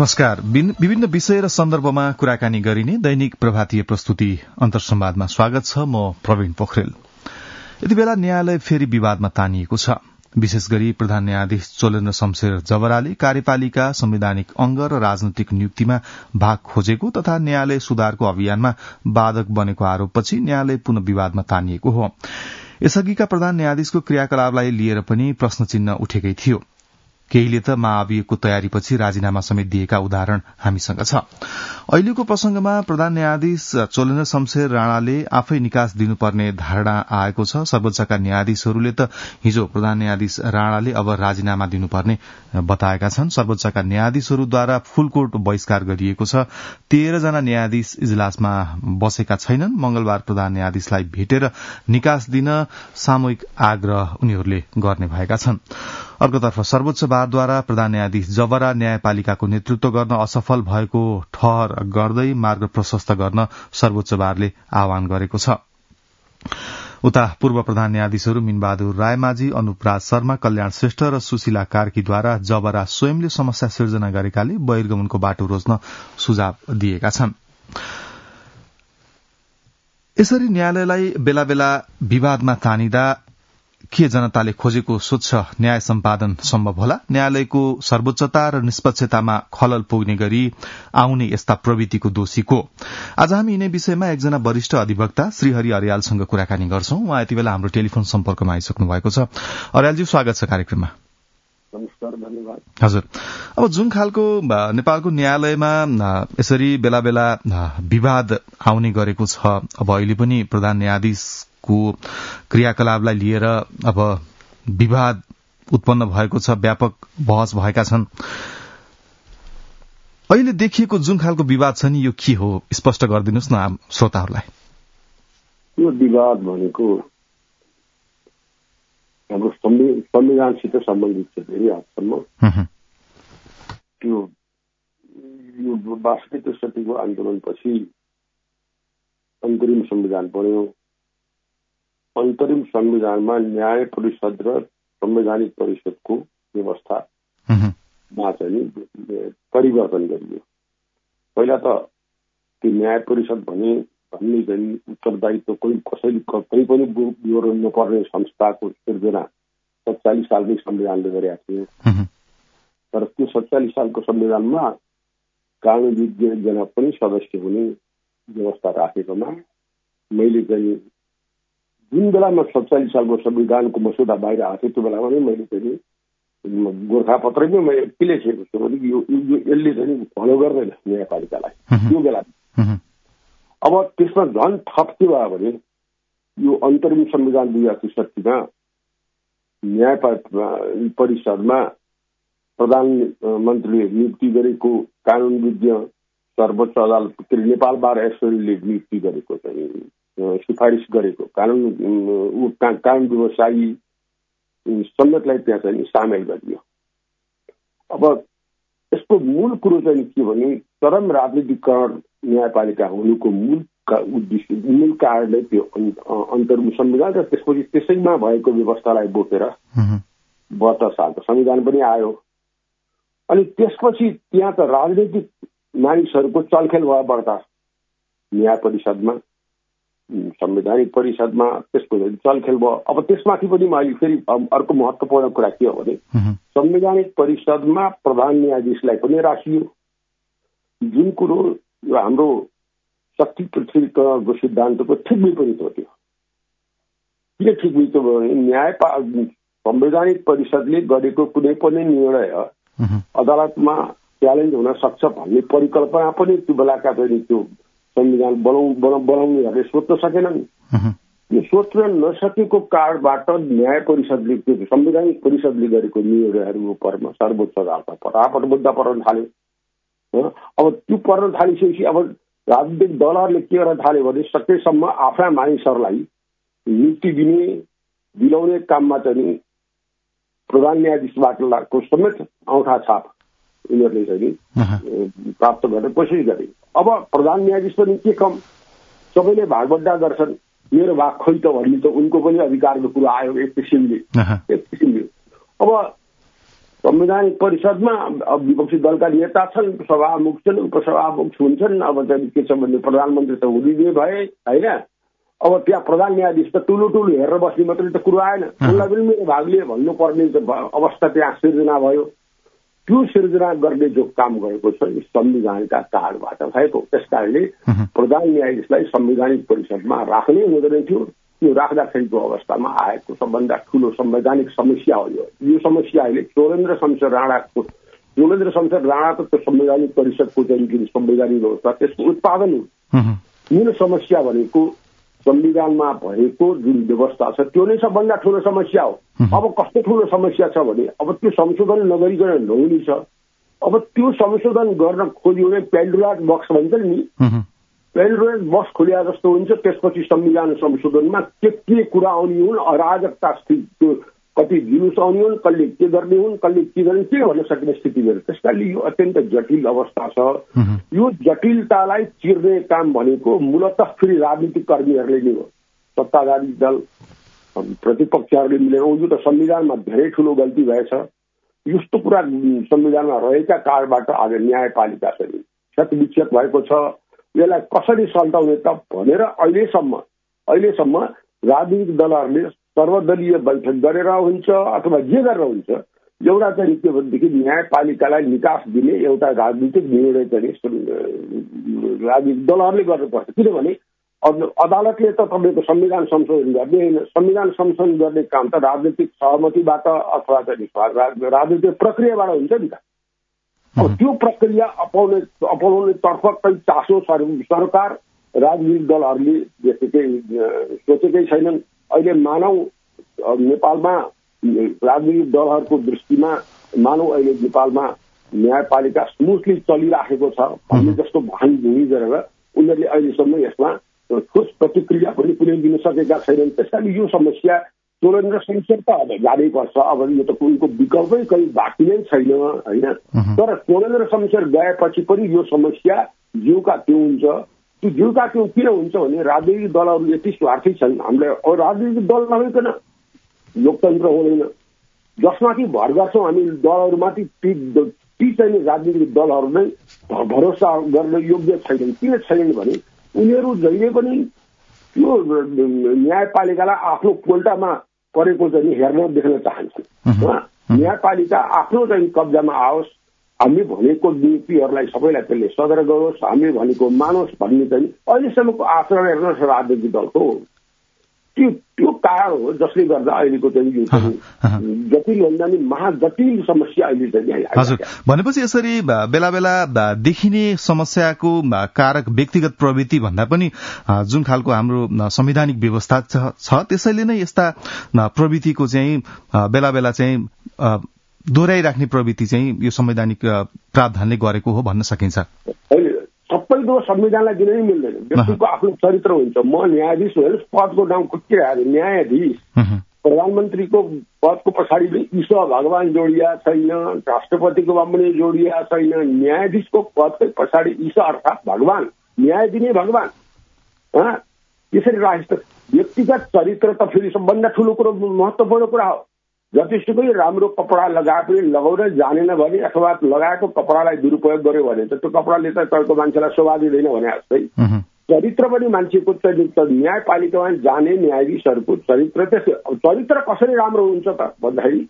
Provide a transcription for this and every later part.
नमस्कार। विभिन्न विषय र सन्दर्भमा कुराकानी गरिने दैनिक प्रभातीय प्रस्तुति अन्तर्संवादमा स्वागत छ। म प्रवीण पोखरेल। यति बेला न्यायालय फेरि विवादमा तानिएको छ। विशेष गरी प्रधान न्यायाधीश चोलेन्द्र शमशेर जवराले कार्यपालिका संवैधानिक अंग र राजनैतिक नियुक्तिमा भाग खोजेको तथा न्यायालय सुधारको अभियानमा बाधक बनेको आरोपपछि न्यायालय पुनः विवादमा तानिएको हो। यसअघिका प्रधान न्यायाधीशको क्रियाकलापलाई लिएर पनि प्रश्न चिन्ह उठेकै थियो। केहीले त महाभियोगको तयारीपछि राजीनामा समेत दिएका उदाहरण हामीसँग छ। अहिलेको प्रसंगमा प्रधान न्यायाधीश चोलेन्द्र शमशेर राणाले आफै निकास दिनुपर्ने धारणा आएको छ। सर्वोच्चका न्यायाधीशहरूले त हिजो प्रधान न्यायाधीश राणाले अब राजीनामा दिनुपर्ने बताएका छन्। सर्वोच्चका न्यायाधीशहरूद्वारा फुलकोर्ट बहिष्कार गरिएको छ। 13 जना न्यायाधीश इजलासमा बसेका छैनन्। मंगलबार प्रधान न्यायाधीशलाई भेटेर निकास दिन सामूहिक आग्रह उनीहरूले गर्ने भएका छन्। अर्कोतर्फ सर्वोच्च बारद्वारा प्रधान न्यायाधीश जवरा न्यायपालिकाको नेतृत्व गर्न असफल भएको ठहर गर्दै मार्ग प्रशस्त गर्न सर्वोच्च बारले आह्वान गरेको छ। उता पूर्व प्रधान न्यायाधीशहरू मीनबहादुर रायमाझी, अनुपराज शर्मा, कल्याण श्रेष्ठ र सुशीला कार्कीद्वारा जवरा स्वयंले समस्या सिर्जना गरेकाले बहिर्गमनको बाटो रोज्न सुझाव दिएका छन्। यसरी न्यायालयलाई बेला बेला विवादमा तानिदा के जनताले खोजेको स्वच्छ न्याय सम्पादन सम्भव होला? न्यायालयको सर्वोच्चता र निष्पक्षतामा खलल पुग्ने गरी आउने यस्ता प्रवृत्तिको दोषी को? आज हामी यिनै विषयमा एकजना वरिष्ठ अधिवक्ता श्रीहरि अर्यालसँग कुराकानी गर्छौं। उहाँ यति बेला हाम्रो टेलिफोन सम्पर्कमा आइसक्नु भएको छ। अर्यालजी, स्वागत छ कार्यक्रममा। नमस्कार, धन्यवाद। हजुर, अब जुन खालको नेपालको न्यायालयमा यसरी बेला बेला विवाद आउने गरेको छ, अब अहिले पनि प्रधान न्यायाधीशको क्रियाकलापलाई लिएर अब विवाद उत्पन्न भएको छ, व्यापक बहस भएका छन्। अहिले देखिएको जुन खालको विवाद छ नि, यो के हो? स्पष्ट गरिदिनुहोस् न श्रोताहरूलाई। यो विवाद भनेको हाम्रो संविधानसित सम्बन्धित छ। धेरै हदसम्म यो 62 को आन्दोलनपछि अन्तरिम संविधान बन्यो। अन्तरिम संविधानमा न्याय परिषद र संवैधानिक परिषदको व्यवस्थामा चाहिँ परिवर्तन गरियो। पहिला त त्यो न्याय परिषद भन्ने चाहिँ उत्तरदायित्व कहीँ पनि विवरण नपर्ने संस्थाको सिर्जना 47 सालकै संविधानले गरेका थियो। तर त्यो 47 सालको संविधानमा कानूनविज्ञ पनि सदस्य हुने व्यवस्था राखेकोमा मैले चाहिँ जुन बेलामा 47 सालको संविधानको मसौदा बाहिर आएको थियो, त्यो बेलामा नै मैले चाहिँ गोर्खापत्रमै मैले के लेखेको छु भने यसले चाहिँ फलो गर्दैन न्यायपालिकालाई त्यो बेला। अब त्यसमा झन् थप के भयो भने यो अन्तरिम संविधान 2063मा न्याय परिषदमा प्रधानमन्त्रीले नियुक्ति गरेको कानूनविज्ञ सर्वोच्च अदालत नेपाल बार एसोसिएसनले नियुक्ति गरेको चाहिँ सिफारिस गरेको कानून व्यवसायी समेतलाई त्यहाँ चाहिँ सामेल गरियो। अब यसको मूल कुरो चाहिँ के भने चरम राजनीतिकरण न्यायपालिका हुनुको मूल कारण नै त्यो अन्तरिम संविधान र त्यसपछि त्यसैमा भएको व्यवस्थालाई बोकेर 72 सालको संविधान पनि आयो। अनि त्यसपछि त्यहाँ त राजनैतिक मानिसहरूको चलखेल भयो बढ्ता न्याय परिषदमा, संवैधानिक परिषदमा त्यसको चलखेल भयो। अब त्यसमाथि पनि मैले फेरि अर्को महत्त्वपूर्ण कुरा के हो भने संवैधानिक परिषदमा प्रधान न्यायाधीशलाई पनि राखियो। जुन कुरो यो हाम्रो शक्ति पृथ्वीकरणको सिद्धान्तको ठिक विपरीत हो। त्यो किन ठिक विपरीत भयो भने संवैधानिक परिषदले गरेको कुनै पनि निर्णय अदालतमा च्यालेन्ज हुन सक्छ भन्ने परिकल्पना पनि त्यो बेलाका चाहिँ त्यो संविधान बनाउनेहरूले सोच्न सकेनन्। यो सोच्न नसकेको कारणबाट न्याय परिषदले त्यो संवैधानिक परिषदले गरेको निर्णयहरूको परमा सर्वोच्च अदालतमा फटाफट मुद्दा पर्न थाल्यो। अब त्यो पर्न थालिसकेपछि अब राजनीतिक दलहरूले के गर्न थाल्यो भने सकेसम्म आफ्ना मानिसहरूलाई नियुक्ति दिलाउने काममा चाहिँ प्रधान न्यायाधीशबाट समेत औँठा छाप उनीहरूले चाहिँ प्राप्त गर्ने कोसिस गरे। अब प्रधान न्यायाधीश पनि के कम, सबैले भागबड्डा गर्छन्, मेरो भाग खोइ त भन्ने त उनको पनि अधिकारको कुरा आयो एक किसिमले। अब संवैधानिक परिषदमा विपक्षी दलका नेता छन्, सभामुख छन्, उपसभामुख हुन्छन्। अब चाहिँ के छ भने प्रधानमन्त्री त हुँदिदिए भए होइन। अब त्यहाँ प्रधान न्यायाधीश त ठुलो हेरेर बस्ने मात्रै त कुरो आएन, उनलाई पनि मेरो भाग लिए भन्नुपर्ने अवस्था त्यहाँ सिर्जना भयो। त्यो सिर्जना गर्ने जो काम गरेको छ संविधानका कारणबाट भएको। त्यसकारणले प्रधान न्यायाधीशलाई संवैधानिक परिषदमा राख्नै हुँदैन थियो। त्यो राख्दाखेरिको अवस्थामा आएको सबभन्दा ठुलो संवैधानिक समस्या हो यो समस्या अहिले चोलेन्द्र शमशेर राणाको। चोलेन्द्र शमशेर राणा त त्यो संवैधानिक परिषदको चाहिँ संवैधानिक व्यवस्था त्यसको उत्पादन हो। मूल समस्या भनेको संविधानमा भएको जुन व्यवस्था छ त्यो नै सबभन्दा ठुलो समस्या हो। अब कस्तो ठुलो समस्या छ भने अब त्यो संशोधन नगरिकन नहुने छ। अब त्यो संशोधन गर्न खोज्यो भने पेन्डोराज बक्स भन्छ नि, पेन्डोराज बक्स खोलिया जस्तो हुन्छ। त्यसपछि संविधान संशोधनमा के कुरा आउने हुन्, अराजकता स्थिति कति जुलुस आउने हुन्, कसले के गर्ने हुन्, कसले के गर्ने के भन्न सक्ने स्थिति भयो। त्यसकारणले यो अत्यन्त जटिल अवस्था छ। यो जटिलतालाई चिर्ने काम भनेको मूलतः फेरि राजनीतिक कर्मीहरूले नै हो। सत्ताधारी दल प्रतिपक्षहरूले मिलेर यो त संविधानमा धेरै ठुलो गल्ती भएछ, यस्तो कुरा संविधानमा रहेका कारणबाट आज न्यायपालिका चाहिँ क्षतविक्षत भएको छ। यसलाई कसरी सल्टाउने त भनेर अहिलेसम्म राजनीतिक दलहरूले सर्वदलीय बैठक गरेर हुन्छ अथवा जे गरेर हुन्छ एउटा चाहिँ के भनेदेखि न्यायपालिकालाई निकास दिने एउटा राजनीतिक निर्णय चाहिँ राजनीतिक दलहरूले गर्नुपर्छ। किनभने अदालतले त तपाईँको संविधान संशोधन गर्ने होइन, संविधान संशोधन गर्ने काम त राजनीतिक सहमतिबाट अथवा चाहिँ राजनीतिक प्रक्रियाबाट हुन्छ नि त। अब त्यो प्रक्रिया अपनाउने तर्फ कहीँ चासो सरकार राजनीतिक दलहरूले सोचेकै छैनन्। अहिले मानव नेपालमा राजनीतिक दलहरूको दृष्टिमा मानव अहिले नेपालमा न्यायपालिका स्मुथली चलिराखेको छ भन्ने जस्तो भान भूमि गरेर उनीहरूले अहिलेसम्म यसमा ठोस प्रतिक्रिया पनि कुनै दिन सकेका छैनन्। त्यसकारण यो समस्या चोलेन्द्र शमशेर त अब जानै पर्छ। अब यो त उनको विकल्पै कहीँ बाँकी नै छैन होइन। तर चोलेन्द्र शमशेर गएपछि पनि यो समस्या जिउका त्यो हुन्छ। त्यो जिउका त्यो किन हुन्छ भने राजनीतिक दलहरू यति स्वार्थी छन्। हामीले राजनीतिक दल नभइकन लोकतन्त्र हुँदैन। जसमाथि भर गर्छौँ हामी दलहरूमाथि ती चाहिँ राजनीतिक दलहरू नै भरोसा गर्न योग्य छैनन्। किन छैनन् भने उनीहरू जहिले पनि त्यो न्यायपालिकालाई आफ्नो पोल्टामा परेको चाहिँ हेर्न देख्न चाहन्छन्। न्यायपालिका आफ्नो चाहिँ कब्जामा आओस्, हामी भनेको नीतिहरूलाई सबैलाई त्यसले सदर गरोस्, हामी भनेको मानोस् भन्ने चाहिँ अहिलेसम्मको आचरण हेर्नुहोस् राजनीतिक दलको त्यो कारण हो जसले गर्दा अहिलेको चाहिँ जटिल भन्दा नि महाजटिल समस्या अहिले चाहिँ। हजुर, भनेपछि यसरी बेला बेला देखिने समस्याको कारक व्यक्तिगत प्रवृत्ति भन्दा पनि जुन खालको हाम्रो संवैधानिक व्यवस्था छ त्यसैले नै यस्ता प्रवृत्तिको चाहिँ बेला बेला चाहिँ दोहोऱ्याइराख्ने प्रवृत्ति चाहिँ यो संवैधानिक प्रावधानले गरेको हो भन्न सकिन्छ। सबैको संविधानलाई दिनै मिल्दैन। व्यक्तिको आफ्नो चरित्र हुन्छ। म न्यायाधीश हेर्नुहोस्, पदको नाम के आयो न्यायाधीश। प्रधानमन्त्रीको पदको पछाडि ईश्वर भगवान जोडिया छैन, राष्ट्रपतिको पनि जोडिया छैन। न्यायाधीशको पदकै पछाडि ईश्वर अर्थात् भगवान, न्याय दिने भगवान त्यसरी राखेको। व्यक्तिगत चरित्र त फेरि सबभन्दा ठुलो कुरो महत्त्वपूर्ण कुरा हो। जतिसुकै राम्रो कपडा लगाए पनि लगाउन जानेन भने अथवा लगाएको कपडालाई दुरुपयोग गर्यो भने त त्यो कपडाले त तपाईँको मान्छेलाई शोभा दिँदैन भने जस्तै चरित्र पनि मान्छेको न्यायपालिकामा जाने न्यायाधीशहरूको चरित्र कसरी राम्रो हुन्छ त भन्दाखेरि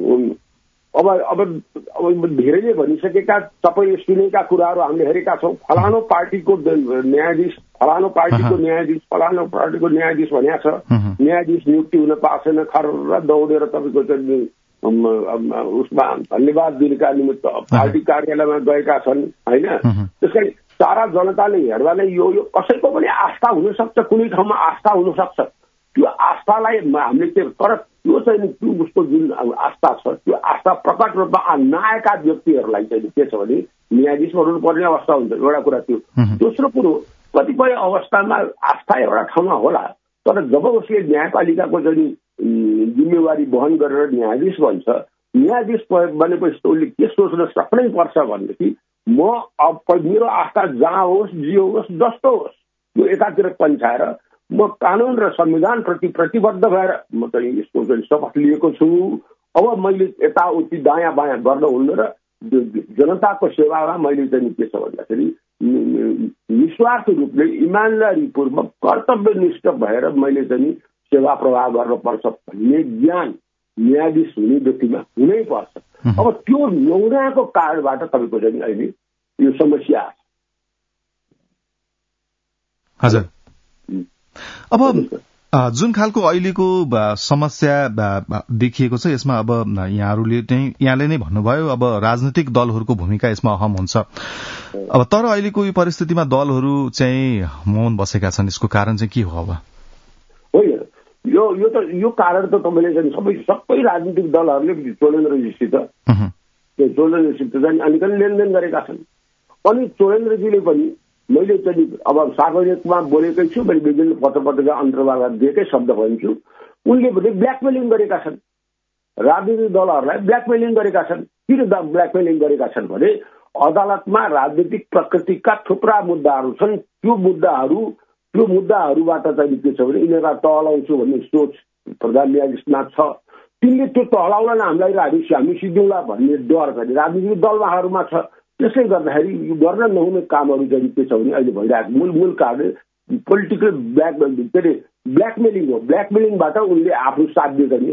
अब धेरैले भनिसकेका तपाईँ सुनेका कुराहरू हामीले हेरेका छौँ। फलानो पार्टीको न्यायाधीश, फलानो पार्टीको न्यायाधीश, फलानो पार्टीको न्यायाधीश भनिया छ। न्यायाधीश नियुक्ति हुन पाएको छैन, खर दौडेर तपाईँको चाहिँ उसमा धन्यवाद दिनका निमित्त पार्टी कार्यालयमा गएका छन् होइन। त्यसकारण सारा जनताले हेर्दा नै यो कसैको पनि आस्था हुन सक्छ, कुनै ठाउँमा आस्था हुन सक्छ। त्यो आस्थालाई हामीले तर त्यो चाहिँ त्यो उसको जुन आस्था छ त्यो आस्था प्रकट रूपमा नआएका व्यक्तिहरूलाई चाहिँ के छ भने न्यायाधीश बन्नुपर्ने अवस्था हुन्छ। एउटा कुरा त्यो। दोस्रो कुरो कतिपय अवस्थामा आस्था एउटा ठाउँमा होला, तर जब उसले न्यायपालिकाको चाहिँ जिम्मेवारी वहन गरेर न्यायाधीश बन्छ, न्यायाधीश बनेपछि उसले के सोच्न सक्नै पर्छ भनेदेखि मेरो आस्था जहाँ होस् जे होस् जस्तो होस् यो एकातिर पन्छाएर म कानून र संविधान प्रति प्रतिबद्ध भएर म चाहिँ यसको चाहिँ शपथ लिएको छु। अब मैले यताउति दायाँ बायाँ गर्न हुन्न र जनताको सेवामा मैले चाहिँ के छ भन्दाखेरि निस्वार्थ रूपले इमान्दारीपूर्वक कर्तव्यनिष्ठ भएर मैले चाहिँ सेवा प्रवाह गर्नुपर्छ भन्ने ज्ञान न्यायाधीश हुने व्यक्तिमा हुनै पर्छ। अब त्यो नहुनाको कारणबाट तपाईँको चाहिँ अहिले यो समस्या हजुर। अब जुन खालको अहिलेको समस्या देखिएको छ यसमा अब यहाँले नै भन्नुभयो अब राजनीतिक दलहरूको भूमिका यसमा अहम हुन्छ। अब तर अहिलेको यो परिस्थितिमा दलहरू चाहिँ मौन बसेका छन्, यसको कारण चाहिँ के हो? अब होइन, यो कारण त तपाईँले सबै राजनीतिक दलहरूले चोलेन्द्रजीसित चाहिँ अलिकति लेनदेन गरेका छन्। अनि चोलेन्द्रजीले पनि मैले चाहिँ अब सार्वजनिकमा बोलेकै छु, मैले विभिन्न पत्र पत्रिका अन्तर्वार्ता दिएकै शब्द भन्छु, उनले पनि ब्ल्याकमेलिङ गरेका छन्, राजनीतिक दलहरूलाई ब्ल्याकमेलिङ गरेका छन्। किन ब्ल्याकमेलिङ गरेका छन् भने अदालतमा राजनीतिक प्रकृतिका थुप्रा मुद्दाहरू छन्। त्यो मुद्दाहरूबाट चाहिँ के छ भने यिनीहरूलाई टहलाउँछु भन्ने सोच प्रधान न्यायाधीशमा छ। तिनले त्यो टहलाउन हामीलाई हामी सिद्धौँला भन्ने डर चाहिँ राजनीतिक दलहरूमा छ। त्यसले गर्दाखेरि यो गर्न नहुने कामहरू चाहिँ के छ भने अहिले भइरहेको मूल कारण पोलिटिकल ब्ल्याकमेलिङ हो। ब्ल्याकमेलिङबाट उनले आफ्नो साध्य गर्ने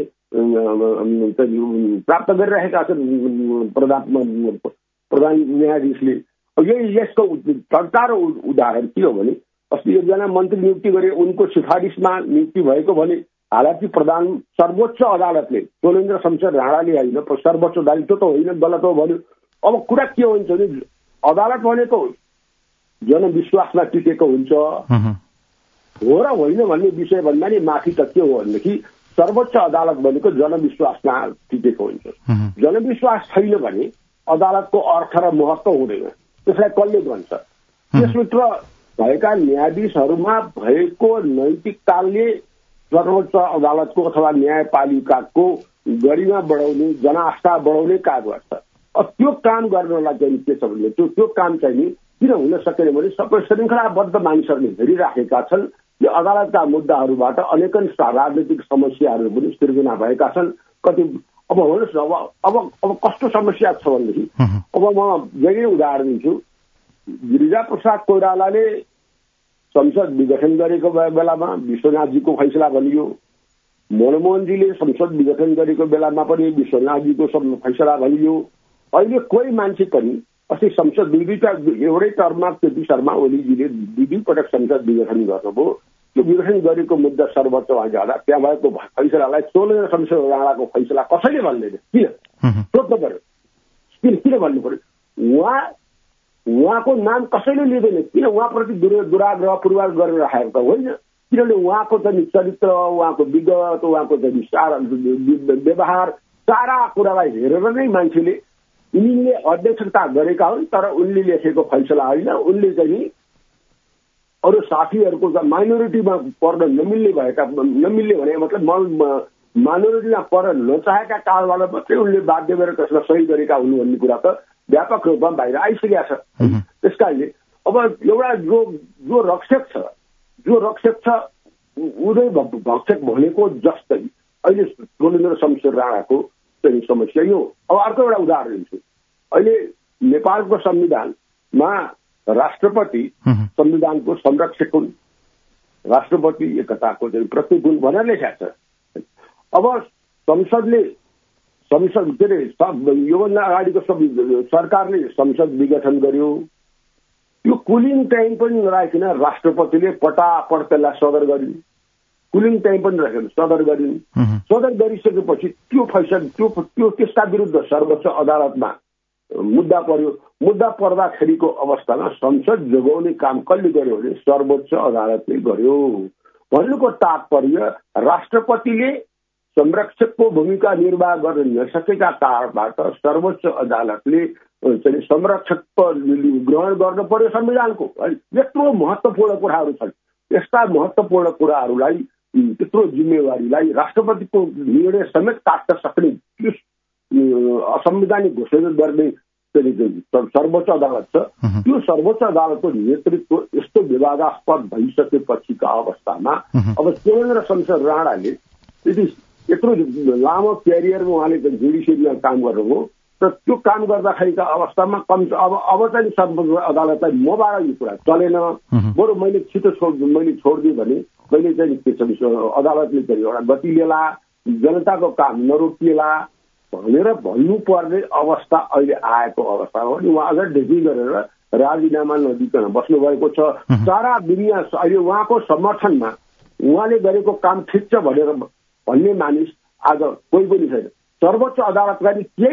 प्राप्त गरिरहेका छन् प्रधान न्यायाधीशले। यसको चर्चा र उदाहरण के हो भने अस्ति एकजना मन्त्री नियुक्ति गरे, उनको सिफारिसमा नियुक्ति भएको भने हालाकि सर्वोच्च अदालतले चोलेन्द्र शमशेर राणाले होइन, सर्वोच्च अदालत त्यो त होइन, गलत हो भन्यो। अब कुरा के हुन्छ भने अदालत भनेको जनविश्वासमा टिकेको हुन्छ हो र होइन भन्ने विषय भन्दा नि माथि त के हो भनेदेखि सर्वोच्च अदालत भनेको जनविश्वासमा टिकेको हुन्छ। जनविश्वास छैन भने अदालतको अर्थ र महत्व हुँदैन, त्यसलाई कसले भन्छ? त्यसभित्र भएका न्यायाधीशहरूमा भएको नैतिकताले सर्वोच्च अदालतको अथवा न्यायपालिकाको गरिमा बढाउने, जनआस्था बढाउने काम गर्छ। त्यो काम गर्नलाई चाहिँ के छ भने त्यो काम चाहिँ किन हुन सकेन भने सबै श्रृङ्खलाबद्ध मानिसहरूले हेरिराखेका छन्। यो अदालतका मुद्दाहरूबाट अनेकन राजनीतिक समस्याहरू पनि सृजना भएका छन्। कति अब हेर्नुहोस् न, अब कस्तो समस्या छ भनेदेखि अब म जहिले उदाहरण दिन्छु। गिरिजाप्रसाद कोइरालाले संसद विघटन गरेको बेलामा विश्वनाथजीको फैसला बनियो। मनमोहनजीले संसद विघटन गरेको बेलामा पनि विश्वनाथजीको फैसला बनियो। अहिले कोही मान्छे पनि अस्ति संसद एउटै टर्ममा केपी शर्मा ओलीजीले दुई पटक संसद विघटन गर्नुभयो। त्यो विघटन गरेको मुद्दा सर्वोच्चमा जाँदा त्यहाँ भएको फैसलालाई चोलेन्द्र शमशेर राणाको फैसला कसैले भन्दैन। किन सोध्नु पर्यो? किन भन्नु पर्यो? उहाँको नाम कसैले लिँदैन। किन? उहाँप्रति दुराग्रह पूर्वाग्रह गरेर राखेको त होइन। किनभने उहाँको चाहिँ चरित्र, उहाँको विगत, उहाँको चाहिँ सारा व्यवहार, सारा कुरालाई हेरेर नै मान्छेले उनले अध्यक्षता गरेका हुन्, तर उनले लेखेको फैसला होइन। उनले चाहिँ अरू साथीहरूको माइनोरिटीमा पर्न नमिल्ने भने मतलब माइनोरिटीमा पर्न नचाहेका कारणबाट मात्रै उनले बाध्य गरेर त्यसलाई सही गरेका हुन् भन्ने कुरा त व्यापक रूपमा बाहिर आइसकेका छ। त्यसकारणले अब एउटा जो रक्षक छ उदय भक्षक भनेको जस्तै अहिले चोलेन्द्र शमशेर राणाको चाहिँ समस्या यो। अब अर्को एउटा उदाहरण दिन्छु। अहिले नेपालको संविधानमा राष्ट्रपति संविधानको संरक्षक हुन्, राष्ट्रपति एकताको चाहिँ प्रतीक हुन् भनेर लेखेको छ। अब संसद के अरे योभन्दा अगाडिको सरकारले संसद विघटन गर्यो। यो कुलिङ टाइम पनि नराखिकन राष्ट्रपतिले पटापट त्यसलाई सदर गरिन्। कुलिङ टाइम पनि राखेर सदर गरिन्। सदर गरिसकेपछि त्यो फैसला त्यो त्यसका विरुद्ध सर्वोच्च अदालतमा मुद्दा पर्यो। मुद्दा पर्दाखेरिको अवस्थामा संसद जोगाउने काम कसले गर्यो भने सर्वोच्च अदालतले गर्यो। भन्नुको तात्पर्य राष्ट्रपतिले संरक्षकको भूमिका निर्वाह गर्न नसकेका कारणबाट सर्वोच्च अदालतले चाहिँ संरक्षक ग्रहण गर्न पर्यो संविधानको। यत्रो महत्वपूर्ण कुराहरू छन्। यस्ता महत्वपूर्ण कुराहरूलाई, त्यत्रो जिम्मेवारीलाई राष्ट्रपतिको निर्णय समेत काट्न सक्ने असंवैधानिक घोषणा गर्ने सर्वोच्च अदालत छ। त्यो सर्वोच्च अदालतको नेतृत्व यस्तो विवादास्पद भइसकेपछिका अवस्थामा अब चोलेन्द्र शमशेर राणाले यदि यत्रो लामो क्यारियरमा उहाँले जुडिसियरीमा काम गर्नुभयो र त्यो काम गर्दाखेरिका अवस्थामा अब चाहिँ सर्वोच्च अदालतलाई मबाट यो कुरा चलेन, बरु मैले छिटो छोडिदिएँ भने मैले चाहिँ के छ अदालतले चाहिँ एउटा गति लिएला, जनताको काम नरोकिएला भनेर भन्नुपर्ने अवस्था अहिले आएको अवस्था हो। अनि उहाँ अझ ढिकी गरेर राजीनामा नदिकन बस्नुभएको छ। सारा दुनियाँ अहिले उहाँको समर्थनमा उहाँले गरेको काम ठिक छ भनेर भन्ने मानिस आज कोही पनि छैन। सर्वोच्च अदालतका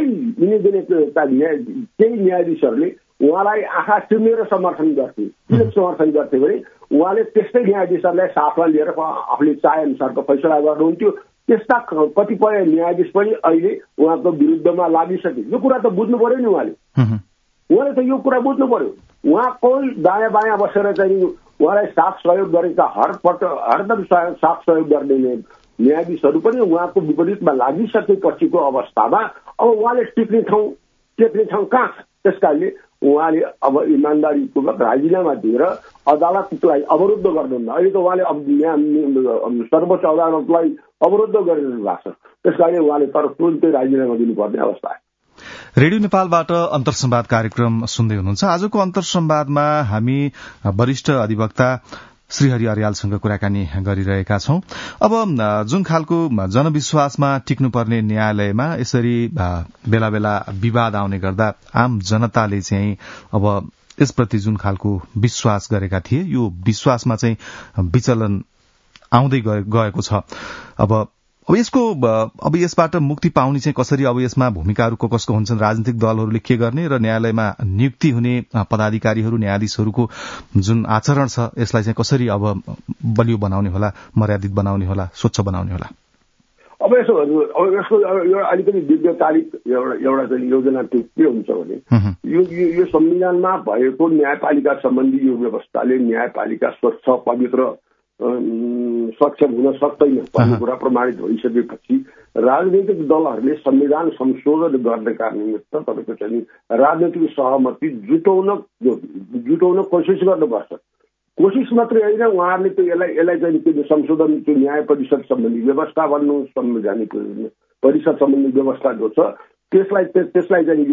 केही न्यायाधीशहरूले उहाँलाई आँखा चिम्लेर समर्थन गर्थे। किन समर्थन गर्थे भने उहाँले त्यस्तै न्यायाधीशहरूलाई साथमा लिएर आफूले चाहे अनुसारको फैसला गर्नुहुन्थ्यो। त्यस्ता कतिपय न्यायाधीश पनि अहिले उहाँको विरुद्धमा लागिसके। यो कुरा त बुझ्नु पर्यो नि उहाँले त यो कुरा बुझ्नु पर्यो। उहाँको दायाँ बायाँ बसेर चाहिँ उहाँलाई साथ सहयोग गरेका हरदम साथ सहयोग गर्ने न्यायाधीशहरू पनि उहाँको विपरीतमा लागिसकेपछिको अवस्थामा अब उहाँले टेक्ने ठाउँ कहाँ छ? त्यस कारणले उहाँले अब इमान्दारीपूर्वक राजीनामा दिएर अदालतलाई अवरुद्ध गर्नुहुन्न। अहिले त उहाँले सर्वोच्च अदालतलाई अवरुद्ध गरिरहनु भएको छ। त्यस कारणले उहाँले तुरुन्तै राजीनामा दिनुपर्ने अवस्था आयो। रेडियो नेपालबाट अन्तर्संवाद कार्यक्रम सुन्दै हुनुहुन्छ। आजको अन्तर्संवादमा हामी वरिष्ठ अधिवक्ता श्रीहरि अर्यालसँग कुराकानी गरिरहेका छौं। अब जुन खालको जनविश्वासमा टिक्नुपर्ने न्यायालयमा यसरी बेला बेला विवाद आउने गर्दा आम जनताले चाहिँ अब यसप्रति जुन खालको विश्वास गरेका थिए यो विश्वासमा चाहिँ विचलन आउँदै गएको छ। अब यसबाट मुक्ति पाउने चाहिँ कसरी, अब यसमा भूमिकाहरू कसको हुन्छन्, राजनीतिक दलहरूले के गर्ने र न्यायालयमा नियुक्ति हुने पदाधिकारीहरू न्यायाधीशहरूको जुन आचरण छ यसलाई चाहिँ कसरी अब बलियो बनाउने होला, मर्यादित बनाउने होला, स्वच्छ बनाउने होला? अब यसको अलिकति दीर्घकालिक एउटा चाहिँ योजना के हुन्छ भने यो संविधानमा भएको न्यायपालिका सम्बन्धी यो व्यवस्थाले न्यायपालिका स्वच्छ पवित्र सक्षम हुन सक्दैन भन्ने कुरा प्रमाणित भइसकेपछि राजनैतिक दलहरूले संविधान संशोधन गर्नका निमित्त तपाईँको चाहिँ राजनैतिक सहमति जुटाउन कोसिस गर्नुपर्छ। कोसिस मात्रै होइन, उहाँहरूले त यसलाई चाहिँ संशोधन न्याय परिषद सम्बन्धी व्यवस्था भन्नु, संवैधानिक परिषद सम्बन्धी व्यवस्था जो छ त्यसलाई चाहिँ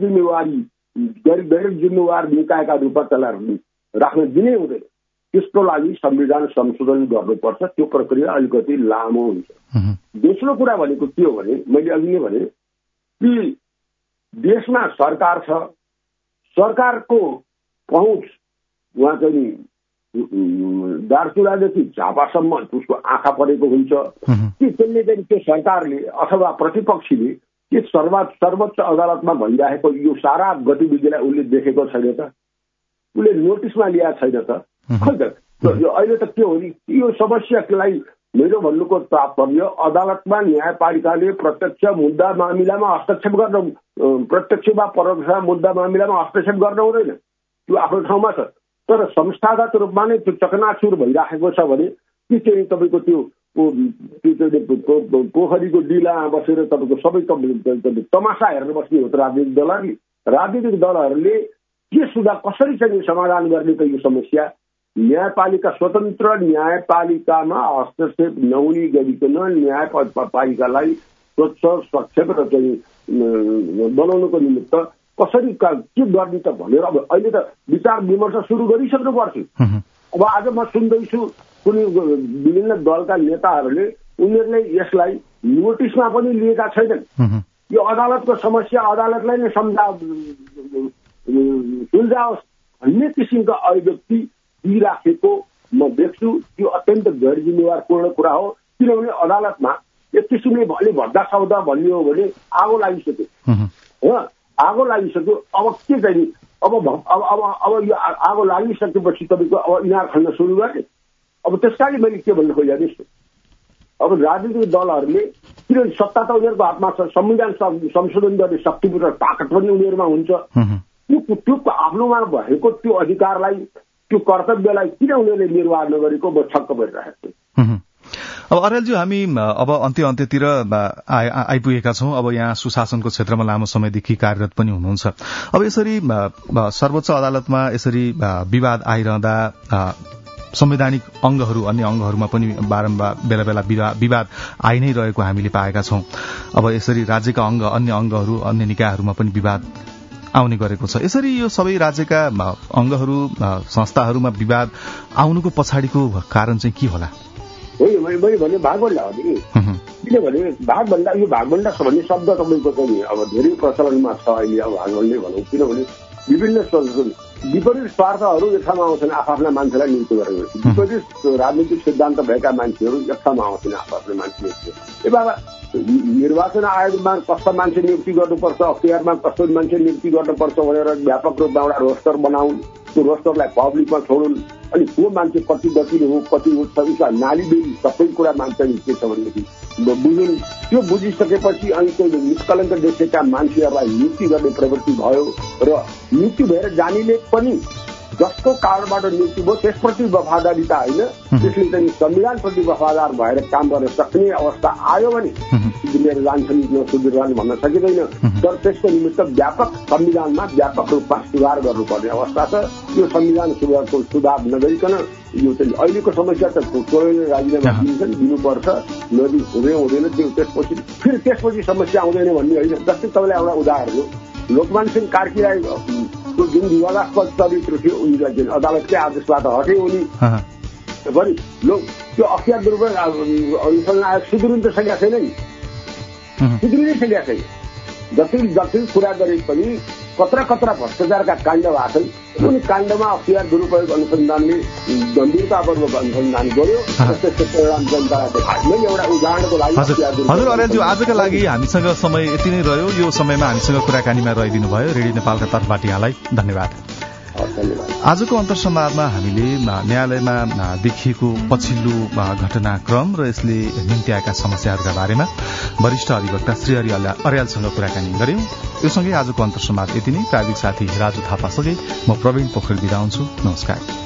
गैर जिम्मेवार निकायका रूपमा त्यसलाई राख्न दिनै हुँदैन। त्यसको लागि संविधान संशोधन गर्नुपर्छ। त्यो प्रक्रिया अलिकति लामो हुन्छ। दोस्रो कुरा भनेको के हो भने मैले अघि नै भने कि देशमा सरकार छ, सरकारको पहुँच उहाँ चाहिँ दार्चुलादेखि झापासम्म उसको आँखा परेको हुन्छ कि त्यसले चाहिँ त्यो सरकारले अथवा प्रतिपक्षीले के सर्वोच्च अदालतमा भइरहेको यो सारा गतिविधिलाई उसले देखेको छैन त, उसले नोटिसमा ल्याएको छैन त? खै त अहिले त के हो नि यो समस्यालाई मेरो भन्नुको तात्पर्य अदालतमा न्यायपालिकाले प्रत्यक्ष मुद्दा मामिलामा हस्तक्षेप गर्न, प्रत्यक्ष वा परोक्ष मुद्दा मामिलामा हस्तक्षेप गर्न हुँदैन, त्यो आफ्नो ठाउँमा छ। तर संस्थागत रूपमा नै त्यो चकनाचुर भइराखेको छ भने कि चाहिँ तपाईँको त्यो पोखरीको डिलामा बसेर तपाईँको सबै तमासा हेर्न बस्ने हो त राजनीतिक दलहरूले के सुधार कसरी चाहिँ समाधान गर्ने त यो समस्या? न्यायपालिका स्वतन्त्र न्यायपालिकामा हस्तक्षेप नहुने गरिकन न्यायपालिकालाई स्वच्छ सक्षम र चाहिँ बनाउनको निमित्त कसरी के गर्ने त भनेर अब अहिले त विचार विमर्श सुरु गरिसक्नु पर्छ। अब आज म सुन्दैछु कुनै विभिन्न दलका नेताहरूले उनीहरूले यसलाई नोटिसमा पनि लिएका छैनन्। यो अदालतको समस्या अदालतलाई नै सुल्झाओस् भन्ने किसिमका अभिव्यक्ति दिइराखेको म देख्छु। त्यो अत्यन्त गैर जिम्मेवारपूर्ण कुरा हो। किनभने अदालतमा एक किसिमले अलि भद्दा सौदा भन्ने हो भने आगो लागिसक्यो, आगो लागिसक्यो। अब के चाहिँ अब यो आगो लागिसकेपछि तपाईँको अब इनार खन्न सुरु गर्ने। अब त्यसकारण मैले के भन्नु खोजेको अब राजनीतिक दलहरूले किनभने सत्ता त उनीहरूको हातमा छ, संविधान संशोधन गर्ने शक्ति र ताकत पनि उनीहरूमा हुन्छ। त्यो आफ्नोमा भएको त्यो अधिकारलाई त्यो कर्तव्यलाई किन उनीहरूले निर्वाह नगरेको म छक्क परिरहेको छु। अब अर्यालजी हामी अब अन्त्यतिर आइपुगेका छौं। अब यहाँ सुशासनको क्षेत्रमा लामो समयदेखि कार्यरत पनि हुनुहुन्छ। अब यसरी सर्वोच्च अदालतमा यसरी विवाद आइरहँदा संवैधानिक अंगहरू अन्य अंगहरूमा पनि बारम्बार बेला बेला विवाद आइ नै रहेको हामीले पाएका छौं। अब यसरी राज्यका अंग अन्य अंगहरू अन्य निकायहरूमा पनि विवाद आउने गरेको छ। यसरी यो सबै राज्यका अंगहरू संस्थाहरूमा विवाद आउनुको पछाडिको कारण चाहिँ के होला? मैले भने भागभण्डा हो नि। किनभने भागभण्डा यो भागभण्डा भन्ने शब्द तपाईँको चाहिँ अब धेरै प्रचलनमा छ अहिले। अब भागभण्डै भनौँ, किनभने विपरीत स्वार्थहरू एक ठाउँमा आउँछन्, आफ्ना मान्छेलाई नियुक्त गरेको। विपरीत राजनीतिक सिद्धान्त भएका मान्छेहरू एक ठाउँमा आउँछन्, आफ्ना मान्छे नियुक्त। ए बाबा, निर्वाचन आयोगमा कस्ता मान्छे नियुक्ति गर्नुपर्छ, अख्तियारमा कस्तो मान्छे नियुक्ति गर्नुपर्छ भनेर व्यापक रूपमा एउटा रोस्टर बनाउन्, त्यो रोस्टरलाई पब्लिकमा छोडुन्, अनि को मान्छे कति गतिले हो कति उठ्छ उसलाई नालीबेली सबै कुरा मान्छे के छ भनेदेखि बुझुन्। त्यो बुझिसकेपछि अनि त्यो निष्कलङ्क देखेका मान्छेहरूलाई नियुक्ति गर्ने प्रवृत्ति भयो र नियुक्ति भएर जानेले पनि जस्तो कारणबाट नियुक्ति भयो त्यसप्रति वफादारीता होइन, त्यसले चाहिँ संविधानप्रति वफादार भएर काम गर्न सक्ने अवस्था आयो भने सुध्रिएर जान्छन्, सुध्रिरहन् भन्न सकिँदैन। तर त्यसको निमित्त व्यापक संविधानमा व्यापक रूपमा सुधार गर्नुपर्ने अवस्था छ। यो संविधान सुधार नगरिकन यो चाहिँ अहिलेको समस्या त टोलले राजीनामा दिन्छन्, दिनुपर्छ, नदी हुँदैन त्यो। त्यसपछि समस्या आउँदैन भन्ने होइन। जस्तै तपाईँलाई एउटा उदाहरण हो, लोकमान सिंह कार्कीलाई जुन विवादास्पद चरित्र थियो उनीलाई चाहिँ अदालतकै आदेशबाट हटे उनी पनि त्यो अख्तियार दुरुपयोग अनुसन्धान आयोग सुध्रिन त सकेका छैन नि, सुध्रिनै सकेका छैन। जति कुरा गरे पनि कत्रा भ्रष्टाचारका काण्ड भएको छन्। कुन काण्डमा अख्तियार दुरुपयोग अनुसन्धानले गम्भीरतापूर्वक अनुसन्धान गर्यो, त्यसको परिणाम जनतालाई देखायो। मैले एउटा उदाहरणको लागि हजुर अर्यालज्यू, आजका लागि हामीसँग समय यति नै रह्यो। यो समयमा हामीसँग कुराकानीमा रहिदिनु भयो। रेडियो नेपालका तर्फबाट यहाँलाई धन्यवाद। आजको अन्तर्संवादमा हामीले न्यायालयमा देखिएको पछिल्लो घटनाक्रम र यसले निम्त्याएका समस्याहरूका बारेमा वरिष्ठ अधिवक्ता श्री हरि अर्यालसँग कुराकानी गर्यौं। यो सँगै आजको अन्तर्संवाद यति नै। प्राविधिक साथी राजु थापासँगै म प्रवीण पोखरेल बिदा हुन्छु। नमस्कार।